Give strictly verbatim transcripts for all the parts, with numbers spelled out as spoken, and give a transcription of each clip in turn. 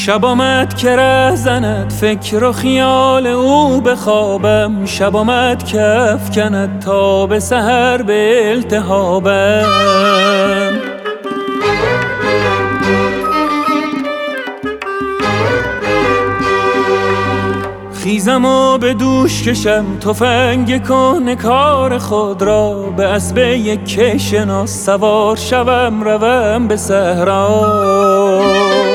شب آمد که ره زند فکر و خیال او به خوابم، شب آمد که افکند تا به سحر به التهابم. خیزم و به دوش کشم تفنگ کهنه کار خود را، به اسب یک شناس سوار شوم روم به صحرا.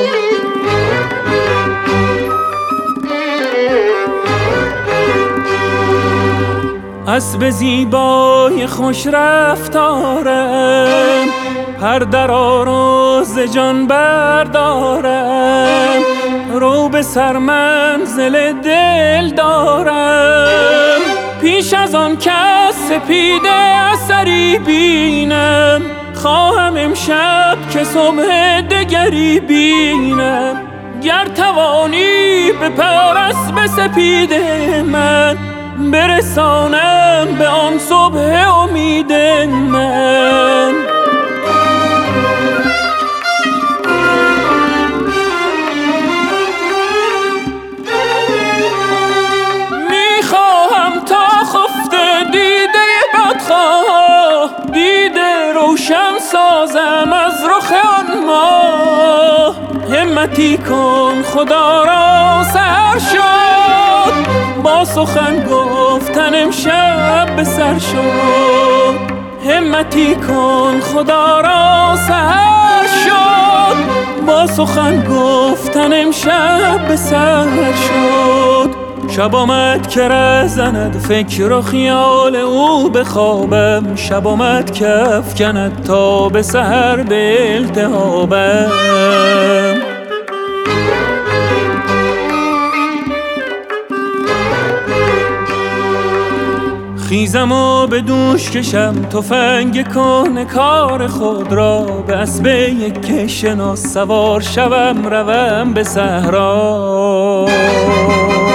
اسب زیبای خوش رفتارم، هر درا رو ز جان بردارم، رو به سر منزل دل دارم. پیش از آن کس سپیده اثری بینم، خواهم امشب که صبح دگری بینم. گر توانی به پر اسب سپید من، برسانم به آن صبح امید من. میخواهم تا خفته دیده بدخواه، دیده روشن سازم از رخ آن ماه. همتی کن خدا را سحر شد، با سخن گفتن امشب به سر شد. همتی کن خدا را سحر شد، با سخن گفتن امشب به سر شد. شب آمد که ره زند فکر و خیال او به خوابم، شب آمد که افکند تا به سحر به التهابم. خیزم و به دوش کشم تفنگ کهنه کار خود را، به اسب یک شناس سوار شوم روم به صحرا.